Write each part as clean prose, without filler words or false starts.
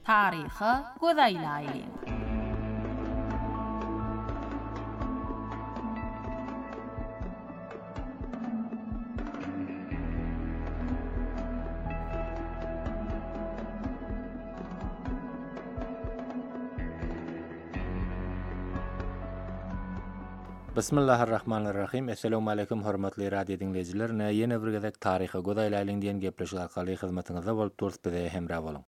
Taryhy gözaýlaýly. Bismillahirrahmanirrahim. Assalamu alaykum hormatly radio dinleyijiler. Ýene bir gezek taryhy godaýlaýlyň diýen gepleşik arkaly hyzmatyňyzda bolup durýar bize hemra boluň.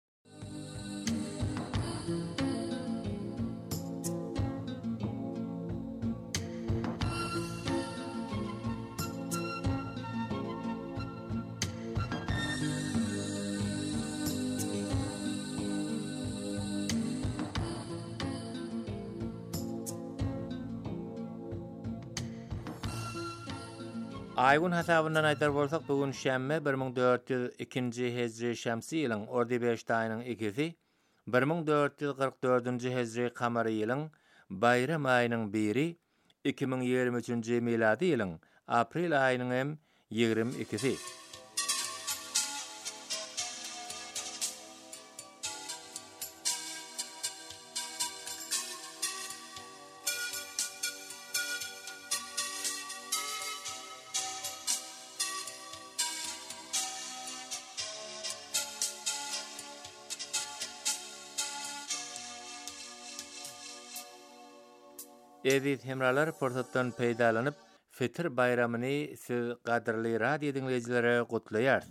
Aýgyn hasabyndan aýtar bolsak, bugün şämme 1402-nji hejri şämsi ýylyň ordy 5 aýynyň 2-si, 1444-nji hejri kamary ýylyň bayram aýynyň 1-i, 2023-nji miladi ýylyň aprel aýynyň hem 22-si. Eziz hemralar, portatdan peýdalanyp Fitr bayramyny siz gadyrly radio dinleýijilere gutlaýar.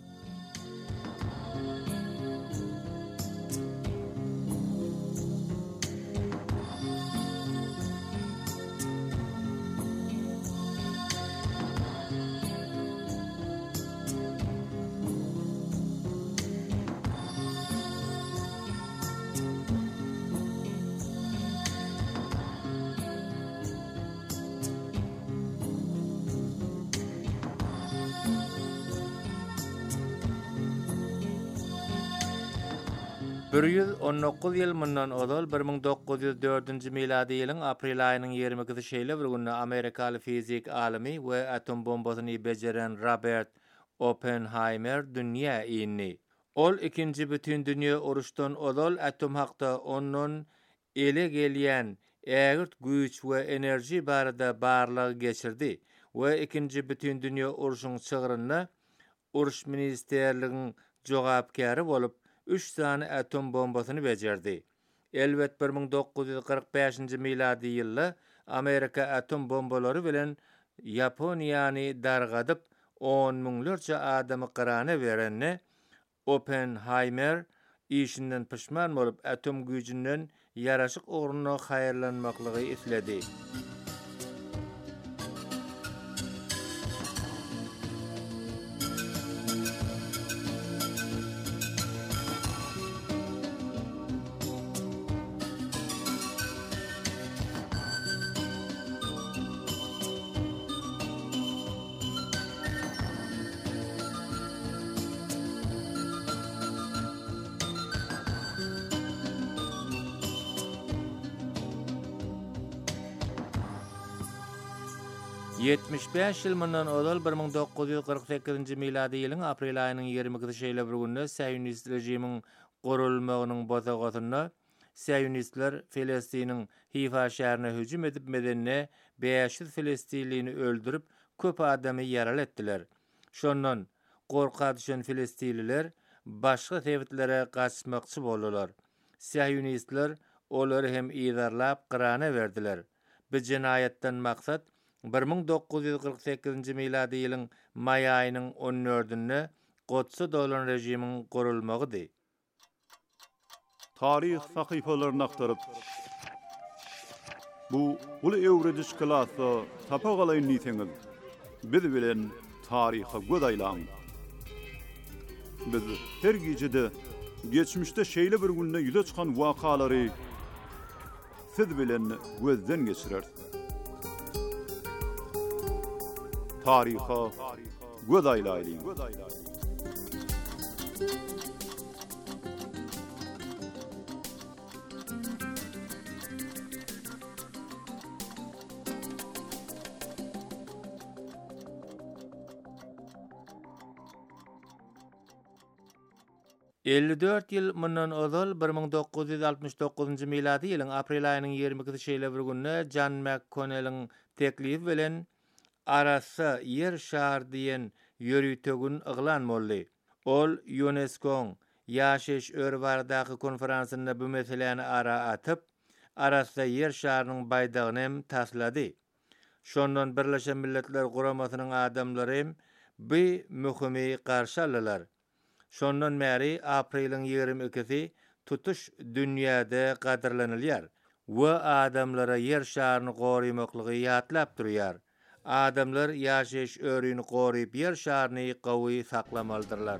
Bir 119 ýyl mundan odal 1904-nji miladi ýylyň aprel aýynyň 22-si şeýle bir günde Amerikaly fizik alimi we atom bombasyny bejeren Robert Oppenheimer dünýä ýyny. Ol ikinji bütün dünýä uruşdan odal atom hakda onun ele gelýän ägirt güýç we enerji barada barlygy geçirdi we ikinji bütün dünýä uruşynyň çygyryna uruş ministerligiň jogapkary bolup 3 tane atom bombasyny bejerdi. Elbet 1945-nji miladi ýylda Amerika atom bombalary bilen Yaponiýany dargadyp 10 miňlerce adamy qyrana berenne Oppenheimer işinden pişman bolup atom güýjünden ýaraşyk ogruny haýyrlanmaklygy isledi. Yetmiş ýyl mundan odal 1948-nji miladi ýylyň aprel aýynyň 22-si şeýle bir günde Siyonist rejimiň gurulmagynyň bozagatyna Siyonistler Filistiniň Hifa şäherine hüjüm edip medenne 500 filistinlini öldürüp köp adamy ýaralatdylar. Şondan gorka düşen filistinliler başga tebitlere gaçmakçy boldular. Siyonistler olary hem ýydarlap qyrana berdiler. Bu jinayatdan maksat 1948-nji miladi ýylyň may aýynyň 14-nde Qodsy dolan rejimiň gurulmagydy. Tarih sahypalaryny aktaryp bu uly ewrediş klasy tapagalyň niýetiňiz biz bilen taryha godaýlaň. Biz her gejede geçmişde şeýle bir günde ýüze çykan wakalary siz bilen gözden geçirer. Taryha godaýlaýlyň. 54 ýyl mundan ozal 1969-njy milady ýylyň aprel aýynyň 22-nji şeýle bir günde John McConnell'iň teklifi bilen arasa yer şar diýen ýörütegün yglan boldy. Ol UNESCO-nyň ýaşaş öri baradaky konferensinde bu meseleni ara atyp, arasa yer şarynyň baýdagyny taslady. Şondan Birleşen Milletler Guramasynyň adamlary bu möhümi garşy aldylar. Şondan bäri apreliň 22-si tutuş dünýäde gaderlenilýär we adamlara yer şaryny goruýmaklygy ýatlap durýar. Adamlar ýaşaş örini goruýup yer şaryny gowy saklamalydyrlar.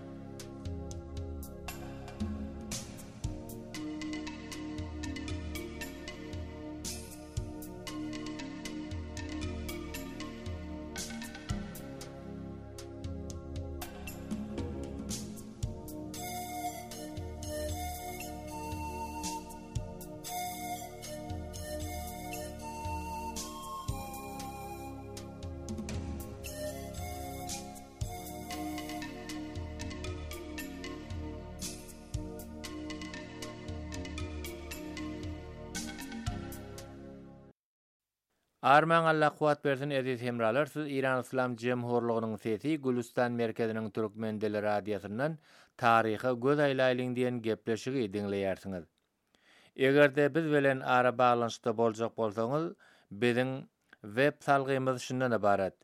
Arman Allah kuwat bersin aziz hemralar, siz İran İslam Jemhurlugynyň sesi Gülistan merkeziniň Türkmen dili radiosyndan taryhy göz aýlaýlyň diýen gepleşigi dinleýärsiňiz. Egerde biz bilen ara baglanyşda boljak bolsaňyz, biziň web salgymyz şundan ibarat: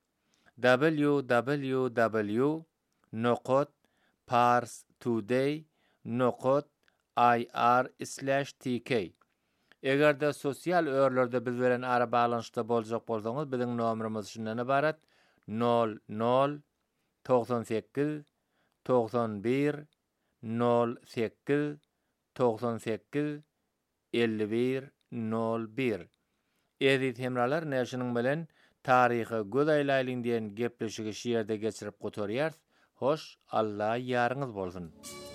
www.parstoday.ir/tk. Egerde sosial örlerde biz bilen ara baglanyşda boljak bolsaňyz, biziň nomerimiz şundan ibarat: 00 98 91 08 98 51 01. Aziz hemralar, näşiniň bilen taryhy göz aýlaýlyň diýen gepleşigi şeýerde geçirip gotarýar. Hoş, Allah ýarıňyz bolsun.